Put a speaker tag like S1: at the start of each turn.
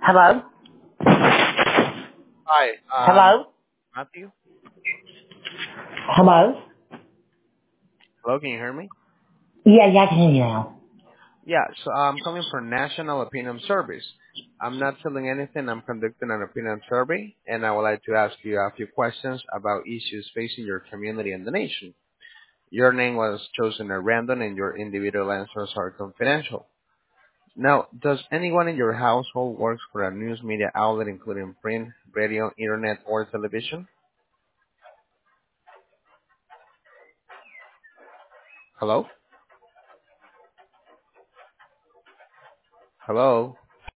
S1: Hello?
S2: Hi,
S1: Hello?
S2: Matthew.
S1: Hello?
S2: Hello, can you hear me?
S1: Yeah, I can hear you now.
S2: Yeah, so I'm calling for National Opinion Service. I'm not selling anything. I'm conducting an opinion survey, and I would like to ask you a few questions about issues facing your community and the nation. Your name was chosen at random, and your individual answers are confidential. Now, does anyone in your household work for a news media outlet, including print, radio, internet, or television? Hello? Hello?